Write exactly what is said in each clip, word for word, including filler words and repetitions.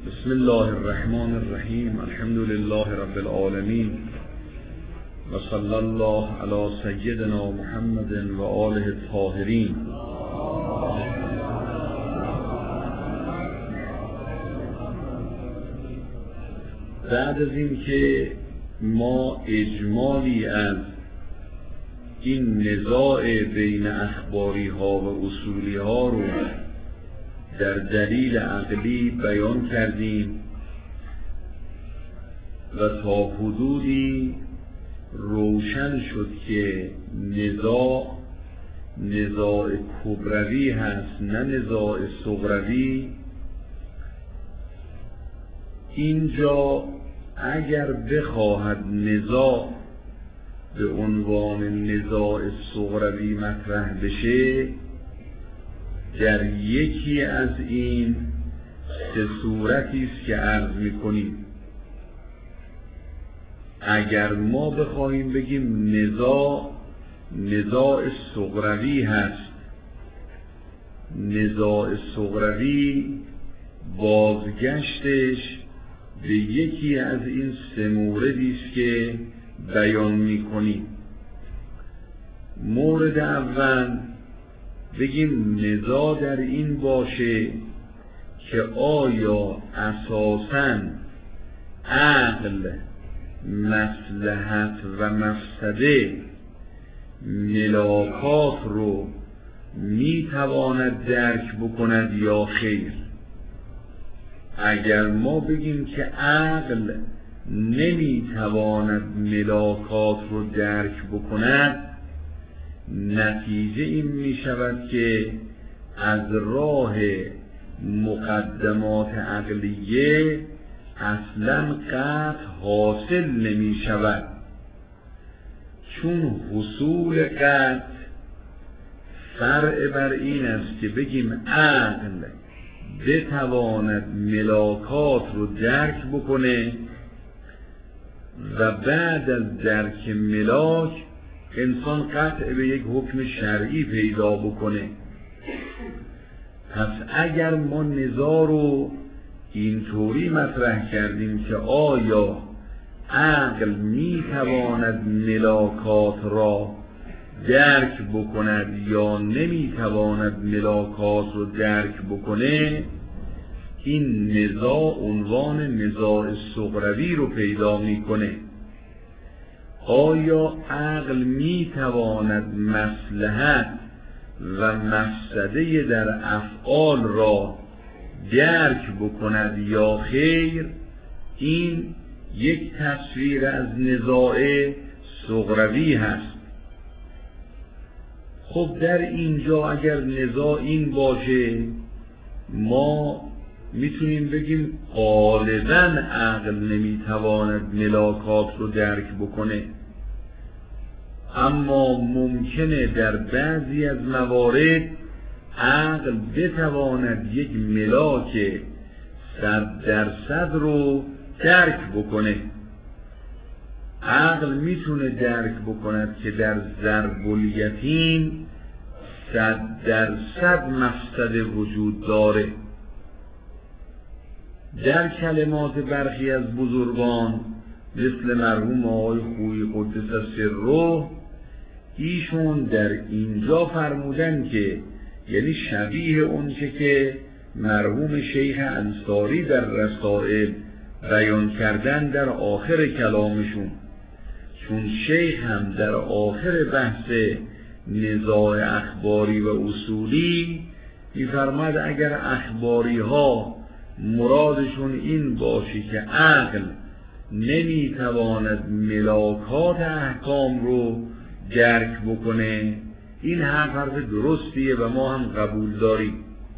بسم الله الرحمن الرحیم. الحمد لله رب العالمین و صلی الله علی سیدنا محمد و آله الطاهرین. بعد از این که ما اجمالی از این نزاع بین اخباری ها و اصولی ها رو در دلیل عقلی بیان کردیم و تا حدودی روشن شد که نزاع نزاع کبروی هست نه نزاع صغروی. اینجا اگر بخواهد نزاع به عنوان نزاع صغروی مطرح بشه، در یکی از این سه صورتی است که عرض می‌کنیم. اگر ما بخواهیم بگیم نزاع نزاع صغروی هست، نزاع صغروی بازگشتش به یکی از این سه موردی است که بیان می‌کنیم. مورد اول بگیم نزاع در این باشه که آیا اساساً عقل مصلحت و مفسده ملاکات رو میتواند درک بکند یا خیر. اگر ما بگیم که عقل نمیتواند ملاکات رو درک بکند، نتیجه این می شود که از راه مقدمات عقلیه اصلا قطع حاصل نمی شود، چون حصول قطع فرع بر این است که بگیم عقل بتواند ملاکات رو درک بکنه و بعد از درک ملاک انسان قطع به یک حکم شرعی پیدا بکنه. پس اگر ما نزاع رو اینطوری مطرح کردیم که آیا عقل میتواند ملاکات را درک بکند یا نمیتواند ملاکات رو درک بکنه، این نزاع عنوان نزاع صغروی رو پیدا میکنه. آیا عقل میتواند مصلحت و مفسده در افعال را درک بکند یا خیر؟ این یک تصویر از نزاع صغروی هست. خب در اینجا اگر نزاع این باشه، ما میتونیم بگیم غالباً عقل نمیتواند ملاکات رو درک بکنه، اما ممکنه در بعضی از موارد عقل بتواند یک ملاک صد درصد رو درک بکنه. عقل میتونه درک بکند که در ضرب الیتیم صد درصد مفسده وجود داره. در کلمات برخی از بزرگان مثل مرحوم آقای خویی قدس سره، ایشون در اینجا فرمودن که یعنی شبیه اون چه که مرحوم شیخ انصاری در رسائل بیان کردن در آخر کلامشون، چون شیخ هم در آخر بحث نزاع اخباری و اصولی می‌فرماد اگر اخباری ها مرادشون این باشه که عقل نمیتواند ملاکات احکام رو درک بکنه، این حرف درستیه و ما هم قبول داریم.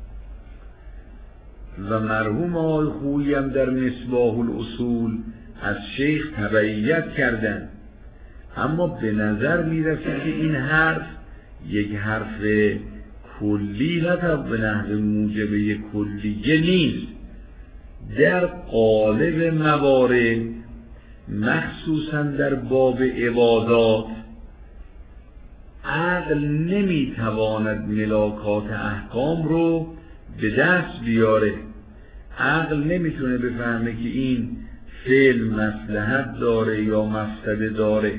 و مرحوم آقای خویی هم در مصباح الاصول از شیخ تبعیت کردن، اما به نظر میرسه که این حرف یک حرف کلی نه به نحو موجب کلیه نیست. در قالب موارد مخصوصا در باب عبادات عقل نمیتواند ملاکات احکام رو به دست بیاره، عقل نمیتونه بفهمه که این فعل مصلحت داره یا مفسده داره.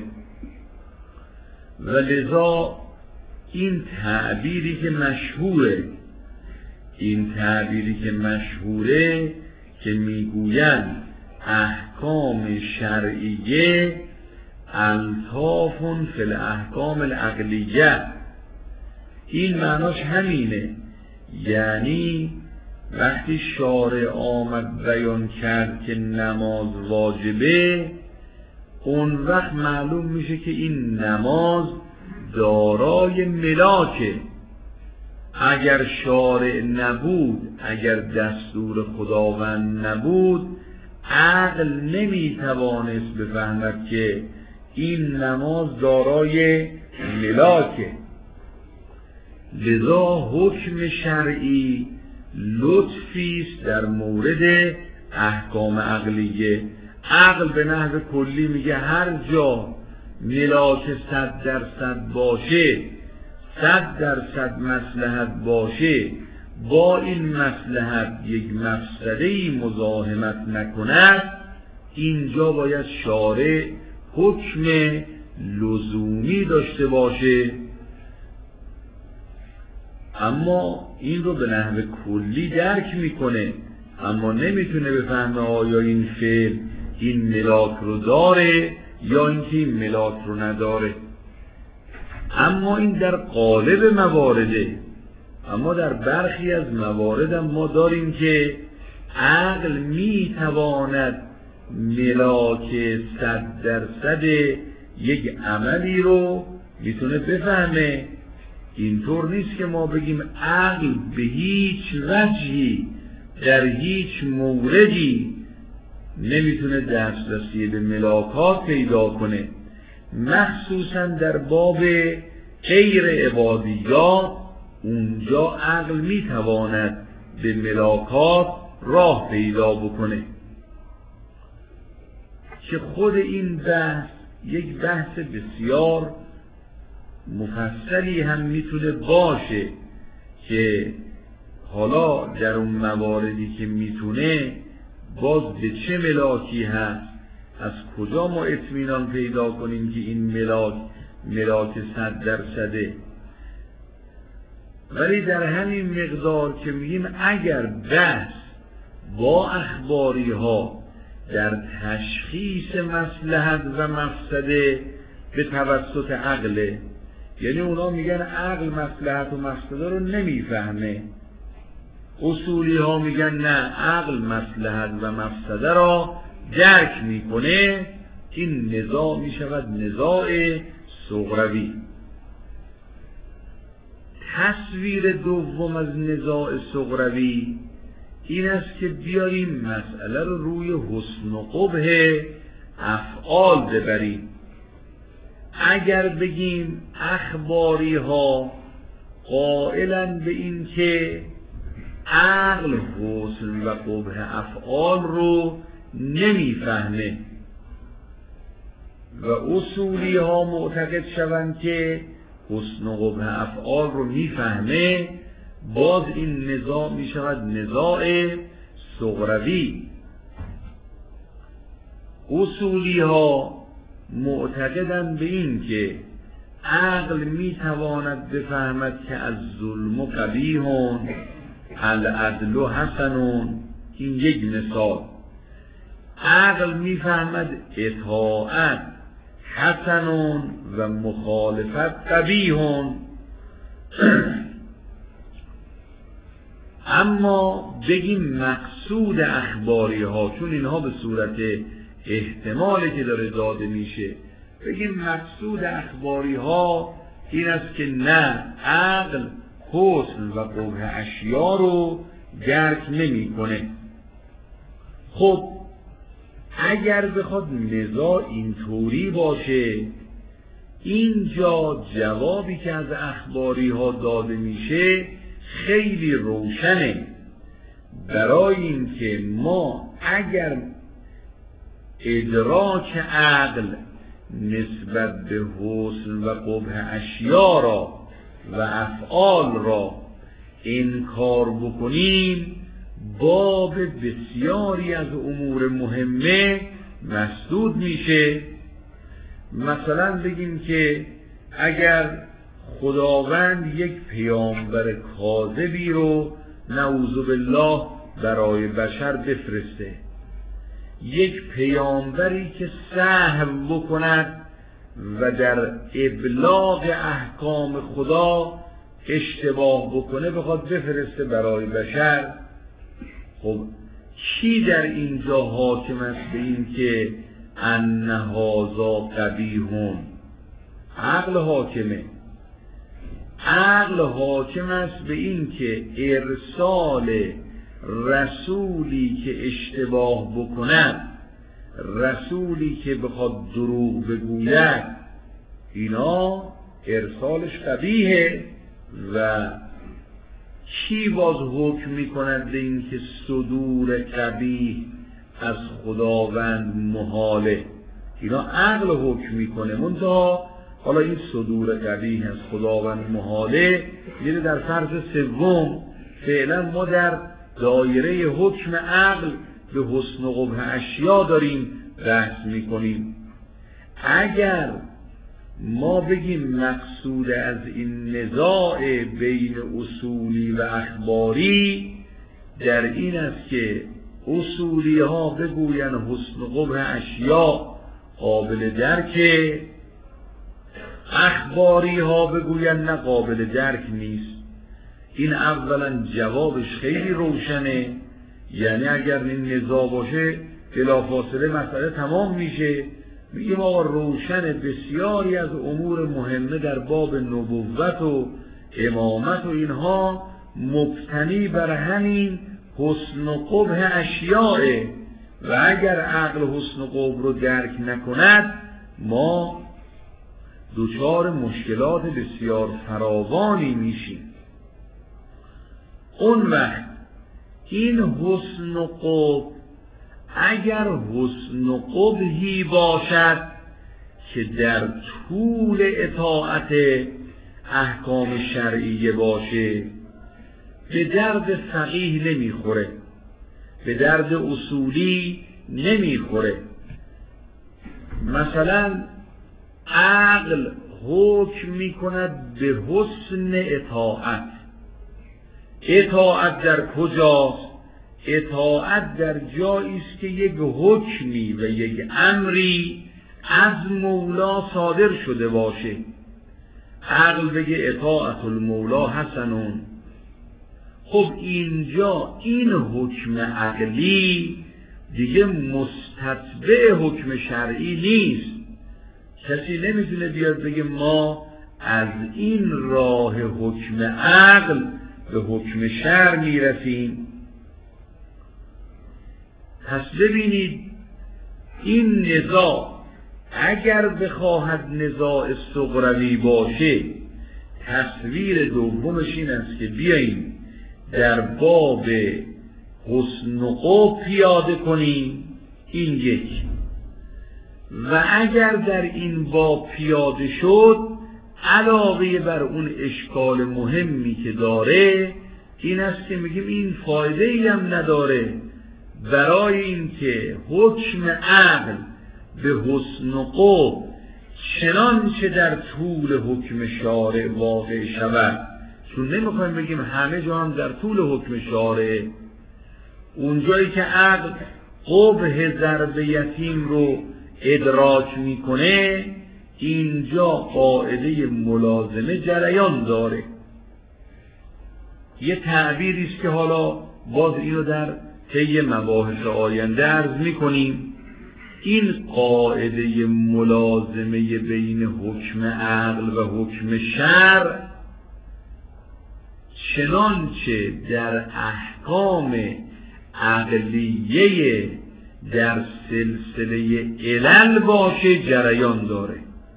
و لذا این تعبیری که مشهوره این تعبیری که مشهوره که میگویند احکام شرعیه الطاف فی الاحکام العقلیه، این معناش همینه. یعنی وقتی شارع آمد بیان کرد که نماز واجبه، اون وقت معلوم میشه که این نماز دارای ملاکه. اگر شارع نبود، اگر دستور خداوند نبود، عقل نمیتوانست بفهمد که این نماز دارای ملاکه. لذا حکم شرعی لطفی است در مورد احکام عقلیه. عقل به نحو کلی میگه هر جا ملاک صد درصد باشه، صد درصد مصلحت باشه، با این مصلحت یک مفسده‌ای مزاحمت نکند، اینجا باید شارع حکم لزومی داشته باشه. اما این رو به نحو کلی درک میکنه، اما نمیتونه بفهمه آیا این فعل این ملاک رو داره یا اینکه این ملاک رو نداره. اما این در قالب موارده. اما در برخی از موارد ما داریم که عقل میتواند ملاک صد درصد یک عملی رو میتونه بفهمه. اینطور نیست که ما بگیم عقل به هیچ وجهی در هیچ موردی نمیتونه دسترسی به ملاکات پیدا کنه، مخصوصا در باب غیر عبادیات. اونجا عقل میتواند به ملاکات راه پیدا بکنه که خود این بحث یک بحث بسیار مفصلی هم میتونه باشه که حالا در اون مواردی که میتونه باز به چه ملاکی هست، از کجا ما اطمینان پیدا کنیم که این ملاک ملاک صد درصده. ولی در همین مقدار که میگیم اگر بحث با اخباری ها در تشخیص مصلحت و مفسده به توسط عقله، یعنی اونا میگن عقل مصلحت و مفسده رو نمیفهمه، اصولی ها میگن نه عقل مصلحت و مفسده را درک میکنه، این نزاع میشود نزاع صغروی. تصویر دوم از نزاع صغروی این است که بیاریم مسئله رو روی حسن و قبح افعال ببریم. اگر بگیم اخباری ها قائلن به این که عقل حسن و قبح افعال رو نمیفهمه و اصولی ها معتقد شوند که حسن و قبح افعال رو میفهمه، باز این نزاع می شود نزاع صغروی. اصولی ها معتقدند به این که عقل می تواند بفهمد که از ظلم و قبیحون العدل و حسنون. این یک مثال. عقل می فهمد اطاعت حسنون و مخالفت قبیحون. اما بگیم مقصود اخباری ها، چون اینها به صورت احتمالی که داره داده میشه، بگیم مقصود اخباری ها این است که نه عقل حسن و قبح اشیا رو درک نمی کنه. خب اگر بخواد نزاع اینطوری باشه، اینجا جوابی که از اخباری ها داده میشه خیلی روشنه. برای اینکه ما اگر ادراک عقل نسبت به حسن و قبح اشیا را و افعال را انکار بکنیم، باب بسیاری از امور مهمه مسدود میشه. مثلا بگیم که اگر خداوند یک پیامبر کاذبی رو نعوذ بالله برای بشر بفرسته، یک پیامبری که سهو بکند و در ابلاغ احکام خدا اشتباه بکنه بخواد بفرسته برای بشر، خب کی در اینجا حاکم است به این که ان هذا قبیح؟ عقل حاکمه. عقل حاکم است به این که ارسال رسولی که اشتباه بکند، رسولی که بخواد دروغ بگوید، اینا ارسالش قبیحه. و کی باز حکم میکند به این که صدور قبیح از خداوند محاله؟ اینا عقل حکم میکنه. منتها حالا این صدور قبیح از خداوند محاله میره در فرض سوم. فعلا ما در دایره حکم عقل به حسن و قبح اشیا داریم بحث میکنیم. اگر ما بگیم مقصود از این نزاع بین اصولی و اخباری در این است که اصولی ها بگوین حسن و قبح اشیا قابل درکه، اخباری ها بگوین نه قابل درک نیست. این اولا جوابش خیلی روشنه، یعنی اگر این نزاع باشه بلافاصله مسئله تمام میشه. میگیم آقا روشن بسیاری از امور مهمه در باب نبوت و امامت و اینها مبتنی بر همین حسن و قبح اشیاء، و اگر عقل حسن و قبح رو درک نکند ما دچار مشکلات بسیار فراوانی میشیم. اون وقت این حسن و قبح اگر حسن و قبحی باشد که در طول اطاعت احکام شرعیه باشه، به درد فقیه نمیخوره، به درد اصولی نمیخوره. مثلا عقل حکم میکند به حسن اطاعت. اطاعت در کجاست؟ اطاعت در جایی است که یک حکمی و یک امری از مولا صادر شده باشه. عقل بگه اطاعت المولا حسنون. خب اینجا این حکم عقلی دیگه مستتبع حکم شرعی نیست. کسی نمیتونه بیاد بگه ما از این راه حکم عقل به حکم شرع میرسیم. پس ببینید این نزاع اگر بخواهد نزاع صغروی باشه، تصویر دومش این است که بیاییم در باب حسن و قبح پیاده کنیم، این یک. و اگر در این باب پیاده شد علاوه بر اون اشکال مهمی که داره این است که میگیم این فایده ای هم نداره برای اینکه حکم عقل به حسن و قبح چنانچه در طول حکم شارع واقع شود. چون نمیخوایم بگیم همه جا هم در طول حکم شارع، اونجایی که عقل قبح ضرب یتیم رو ادراک میکنه اینجا قاعده ملازمه جریان داره. یه تعبیری است که حالا باز اینو در طی مباحث آینده عرض میکنیم. این قاعده ملازمه بین حکم عقل و حکم شرع چنانچه در احکام عقلیه در سلسله علل باشه جریان داره،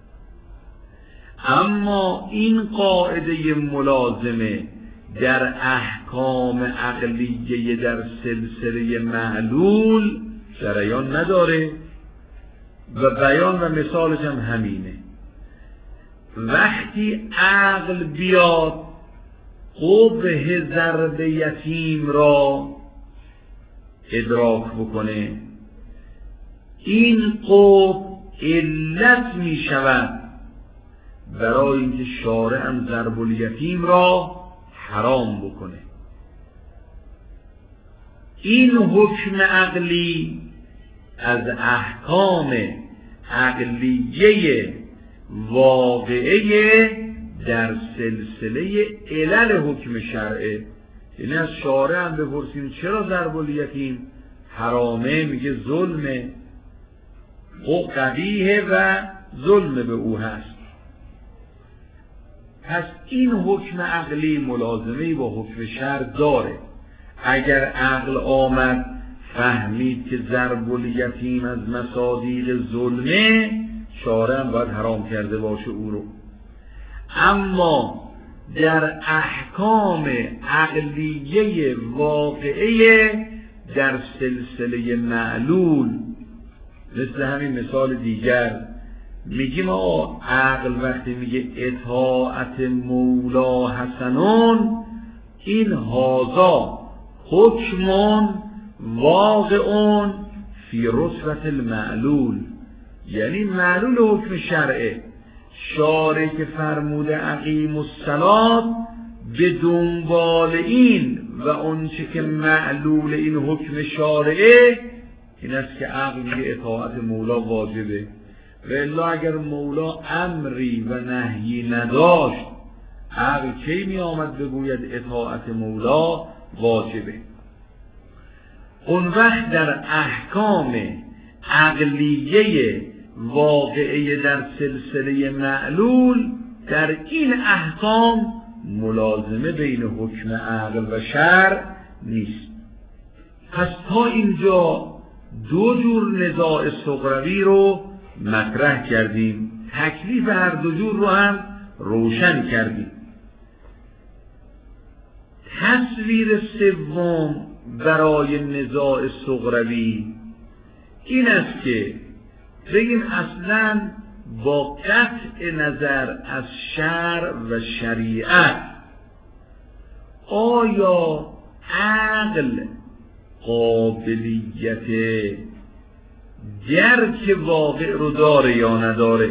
اما این قاعده ملازمه در احکام عقلیه در سلسله معلول جریان نداره. و بیان و مثالش هم همینه. وقتی عقل بیاد قبح ضرب یتیم را ادراک بکنه. این قبح علت می شود برای اینکه شارع هم ضرب الیتیم را حرام بکنه. این حکم عقلی از احکام عقلیه واقعه در سلسله علل حکم شرعه. یعنی از شارع هم بپرسیم چرا ضرب الیتیم حرامه، میگه ظلمه، او قبیحه و ظلم به او هست. پس این حکم عقلی ملازمه‌ای با حکم شرع داره. اگر عقل آمد فهمید که ضرب الیتیم از مصادیق ظلمه، شارع باید حرام کرده باشه او رو. اما در احکام عقلیه واقعه در سلسله معلول، مثل همین مثال دیگر میگیم آقا عقل وقتی میگه اطاعت مولا حسنون، این هازا حکمون واقعون فی رتبت المعلول، یعنی معلول حکم شرعه. شارع که فرموده اقیم الصلاة به دنبال این و اونچه که معلول این حکم شارعه این است که عقل میگه اطاعت مولا واجبه. و الا اگر مولا امری و نهی نداشت، عقل کی می آمد بگوید اطاعت مولا واجبه؟ اون وقت در احکام عقلیه واقعه در سلسله معلول، در این احکام ملازمه بین حکم عقل و شرع نیست. پس تا اینجا دو جور نزاع صغروی رو مطرح کردیم، تکلیف هر دو جور رو هم روشن کردیم. تصویر سوم برای نزاع صغروی این است که بگیم اصلا با قطع نظر از شرع و شریعت آیا عقل قابلیت درک واقع رو داره یا نداره؟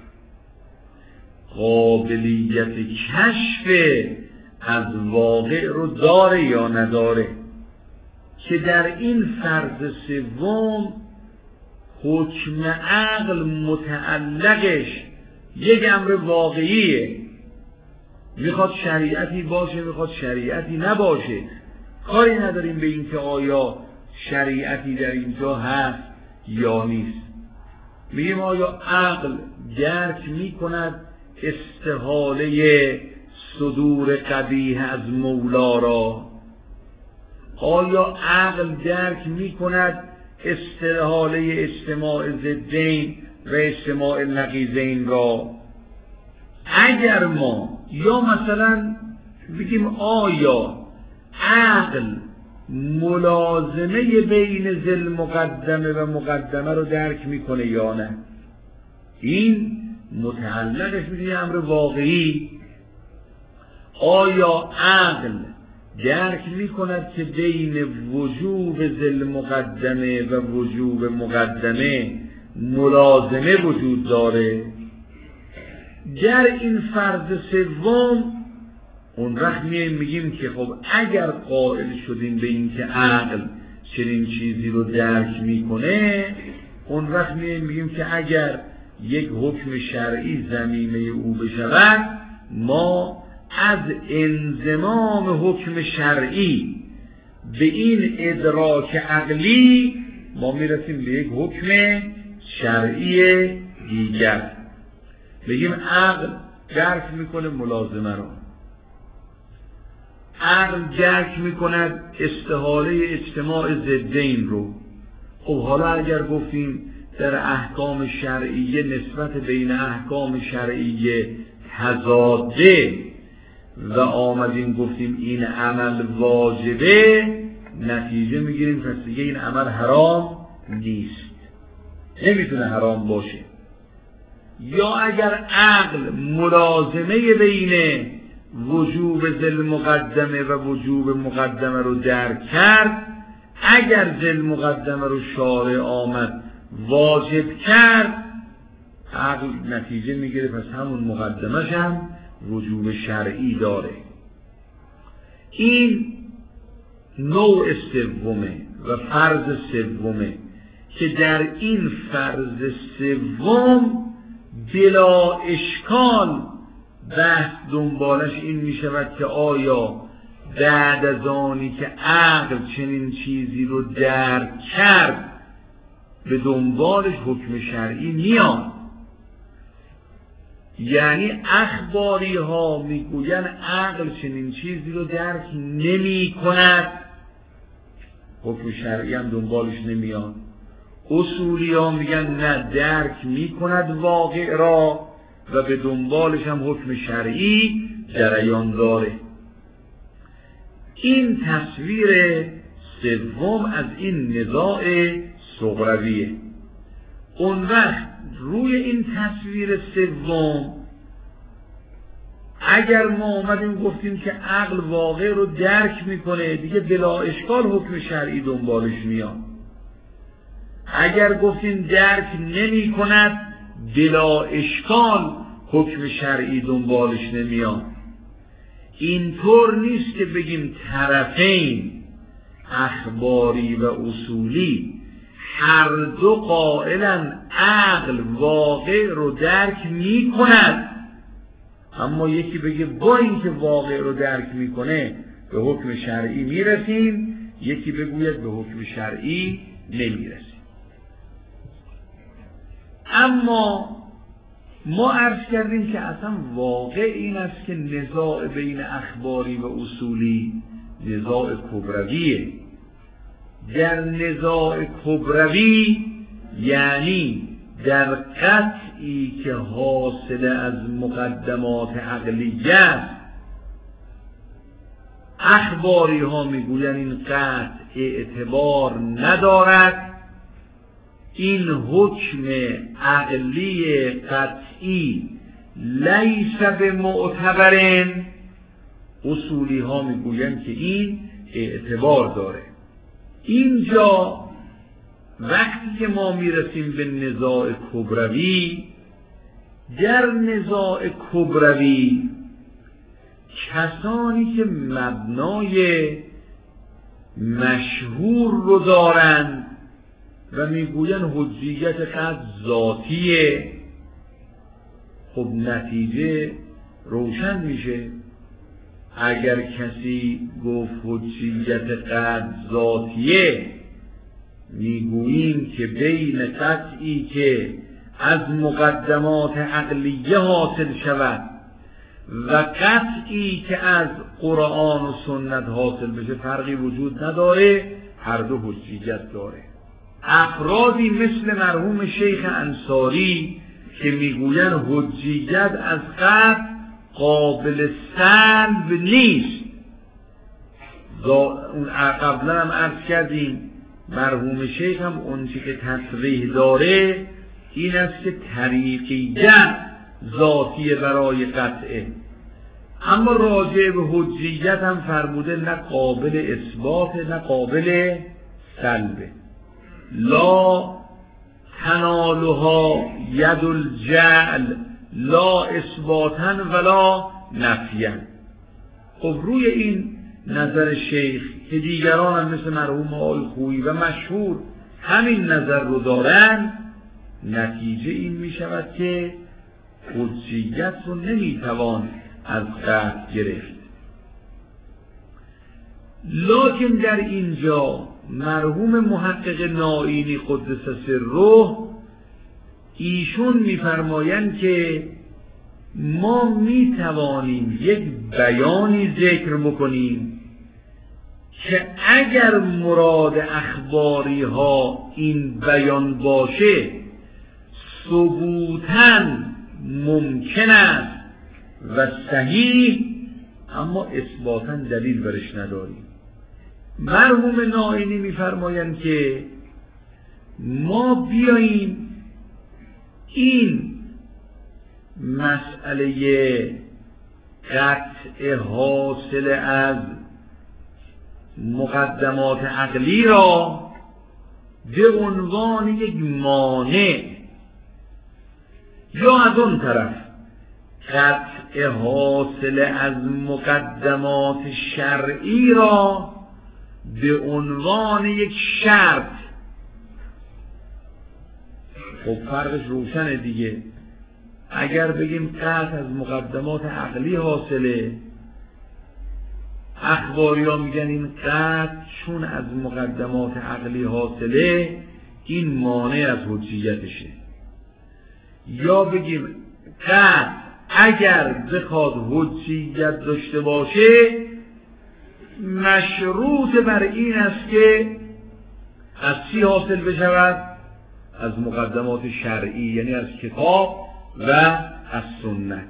قابلیت کشف از واقع رو داره یا نداره؟ که در این فرض سوم حکم عقل متعلقش یک امر واقعیه، میخواد شریعتی باشه میخواد شریعتی نباشه، کاری نداریم به این که آیا شریعتی در اینجا هست یا نیست. میگیم آیا عقل درک میکند استحاله صدور قبیح از مولا را؟ آیا عقل درک میکند استحاله اجتماع ضدین و اجتماع نقیضین را؟ اگر ما یا مثلا بگیم آیا عقل ملازمه بین ذل مقدمه و مقدمه رو درک میکنه یا نه؟ این متعلقش میشه امر واقعی. آیا عقل درک میکند که بین وجوب ذل مقدمه و وجوب مقدمه ملازمه وجود داره؟ در این فرض سوم اون وقت میگیم که خب اگر قائل شدیم به این که عقل چنین چیزی رو درک میکنه، اون وقت میگیم که اگر یک حکم شرعی ضمیمه او بشود، ما از انضمام حکم شرعی به این ادراک عقلی ما میرسیم به یک حکم شرعی دیگر. بگیم عقل درک میکنه ملازمه رو، عقل درک میکند استحاله اجتماع ضدین رو. خب حالا اگر گفتیم در احکام شرعیه نسبت بین احکام شرعیه تضاده و آمدیم گفتیم این عمل واجبه، نتیجه میگیریم پس دیگه این عمل حرام نیست، نمیتونه حرام باشه. یا اگر عقل ملازمه بین وجوب ذل مقدمه و وجوب مقدمه رو درک کرد، اگر ذل مقدمه رو شارع آمد واجب کرد، عقل نتیجه میگیره پس همون مقدمش هم وجوب شرعی داره. این نوع سومه و فرض سومه که در این فرض سوم بلا اشکال بحث دنبالش این می شود که آیا بعد از آنی که عقل چنین چیزی رو درک کرد به دنبالش حکم شرعی میاد؟ یعنی اخباری ها میگوین عقل چنین چیزی رو درک نمی کند، حکم شرعی هم دنبالش نمیاد. اصولی ها میگن نه، درک میکند واقع را و به دنبالش هم حکم شرعی جریان داره. این تصویر سوم از این نزاع صغرویه. اون وقت روی این تصویر سوم اگر ما اومدیم گفتیم که عقل واقع رو درک میکنه، دیگه بلا اشکال حکم شرعی دنبالش میاد. اگر گفتیم درک نمی کند، بلا اشکال حکم شرعی دنبالش نمیاد. اینطور نیست که بگیم طرفین اخباری و اصولی هر دو قائلن عقل واقع رو درک می کند، اما یکی بگه با اینکه واقع رو درک میکنه به حکم شرعی میرسیم، یکی بگوید به حکم شرعی نمیرسیم. اما ما عرض کردیم که اصلا واقع این است که نزاع بین اخباری و اصولی نزاع کبرویه. در نزاع کبروی یعنی در قطعی که حاصل از مقدمات عقلیه است، اخباری ها میگوین این قطع اعتبار ندارد، این حکم عقلی قطعی لیس به معتبرن. اصولی ها میگوین که این اعتبار داره. اینجا وقتی که ما میرسیم به نزاع کبروی، در نزاع کبروی کسانی که مبنای مشهور رو دارند و میگوین حجیت قطع ذاتیه، خب نتیجه روشن میشه. اگر کسی گفت حجیت قطع ذاتیه، میگوییم که بین قطعی که از مقدمات عقلیه حاصل شود و قطعی که از قرآن و سنت حاصل بشه فرقی وجود نداره، هر دو حجیت داره. افرادی مثل مرحوم شیخ انصاری که میگوین حجیت از قطع قابل سلب نیست. اون قبلا هم عرض کردیم مرحوم شیخ هم اون چی که تصریح داره این است که طریقیت ذاتی برای قطعه، اما راجع به حجیت هم فرموده نه قابل اثبات نه قابل سلبه. لا تنالها ید الجعل لا اثباتن ولا نفیان. خب روی این نظر شیخ که دیگران هم مثل مرحوم آقای خویی و مشهور همین نظر رو دارن، نتیجه این می شود که حجیت رو نمی توان از قطع گرفت. لکن در اینجا مرحوم محقق نائینی قدس سره ایشون میفرمایند که ما می توانیم یک بیانی ذکر بکنیم که اگر مراد اخباری ها این بیان باشه ثبوتاً ممکن است و صحیح، اما اثباتاً دلیل برش نداریم. مرحوم نائینی میفرمایند که ما بیاییم این مسئله قطع حاصل از مقدمات عقلی را به عنوان یک مانع، یا از اون طرف قطع حاصل از مقدمات شرعی را به عنوان یک شرط. خب فرقش روشنه دیگه. اگر بگیم قطع از مقدمات عقلی حاصله، اخباری ها میگن این قطع چون از مقدمات عقلی حاصله این مانع از حجیتشه. یا بگیم قطع اگر بخواد حجیت داشته باشه مشروط بر این است که از چی حاصل بشود؟ از مقدمات شرعی، یعنی از کتاب و از سنت.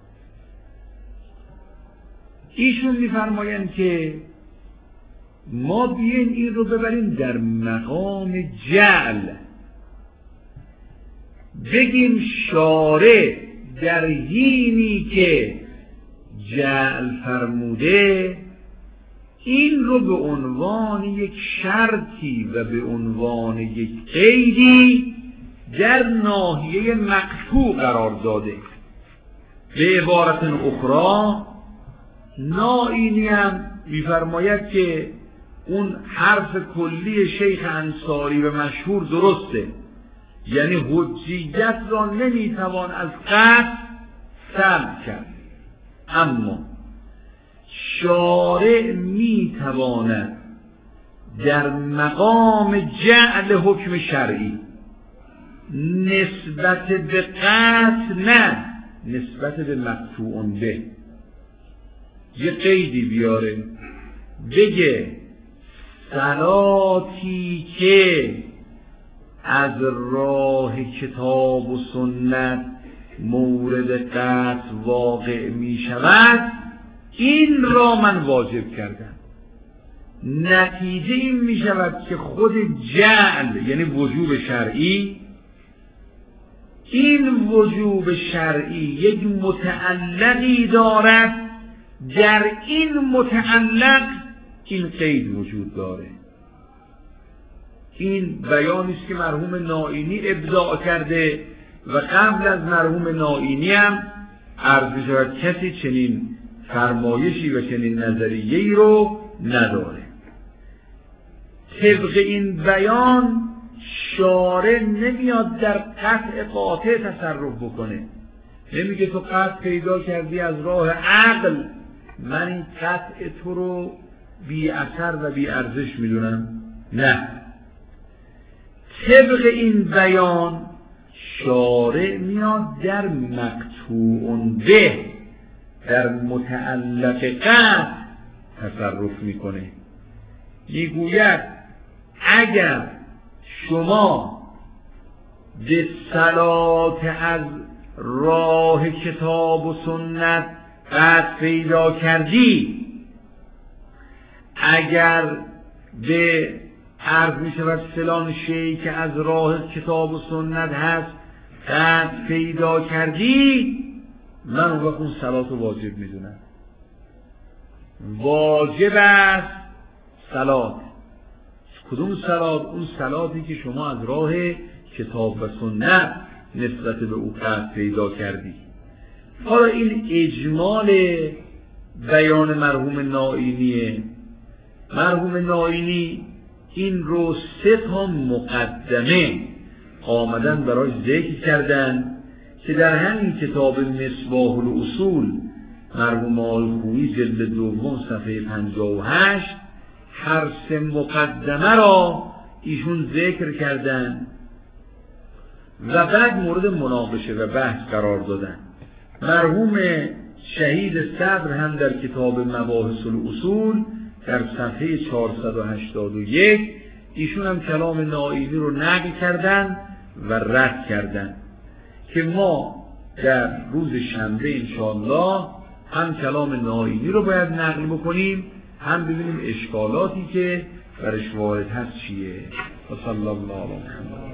ایشون میفرمایند که ما بیایم این رو ببریم در مقام جعل، بگیم شارع در حینی که جعل فرموده این رو به عنوان یک شرطی و به عنوان یک قیدی در ناحیه مقطوع قرار داده. به عبارت اخرى نائینی هم میفرماید که اون حرف کلی شیخ انصاری و مشهور درسته، یعنی حجیت را نمیتوان از قطع سلب کرد، اما شارع میتواند در مقام جعل حکم شرعی نسبت به قطع نه، نسبت به مقطوع به یه قیدی بیاره، بگه صلاتی که از راه کتاب و سنت مورد قطع واقع می شود این را من واجب کردم. نتیجه این می شود که خود جعل یعنی وجوب شرعی، این وجوب شرعی یک متعلقی دارد، در این متعلق این قید وجود داره. این بیانی است که مرحوم نائینی ابداع کرده و قبل از مرحوم نائینی هم عرض می شود کسی چنین فرمایشی و چنین نظریه‌ای رو نداره. طبق این بیان شارع نمیاد در قطع قاطع تصرف بکنه، نمیگه تو قطع پیدا کردی از راه عقل، من این قطع تو رو بی اثر و بی ارزش میدونم. نه، طبق این بیان شارع میاد در مقطوع به، در متعلق قطع تصرف میکنه. میگوید اگر شما به صلات از راه کتاب و سنت قطع پیدا کردی، اگر به عرض می شود فلان شیء که از راه کتاب و سنت هست قطع پیدا کردی، من اون وقت اون صلات رو واجب می دونم. واجب است صلات. کدوم صلات؟ اون صلاتی که شما از راه کتاب و سنت نسبت به او قطع پیدا کردی. حالا این اجمال بیان مرحوم نائینیه. مرحوم نائینی این رو سه تا مقدمه آمدن برای ذکر کردن که در همین کتاب مصباح الاصول مرحوم آقای خویی جلد دوم صفحه پنجاه و هشت هر سه مقدمه را ایشون ذکر کردن و بعد مورد مناقشه و بحث قرار دادن. مرحوم شهید صدر هم در کتاب مباحث الاصول در صفحه چهارصد و هشتاد و یک ایشون هم کلام نائینی رو نقل کردن و رد کردن که ما در روز شنبه انشاءالله هم کلام نائینی رو باید نقل بکنیم، هم ببینیم اشکالاتی که برش وارد هست چیه. و صلی الله علیه و سلم.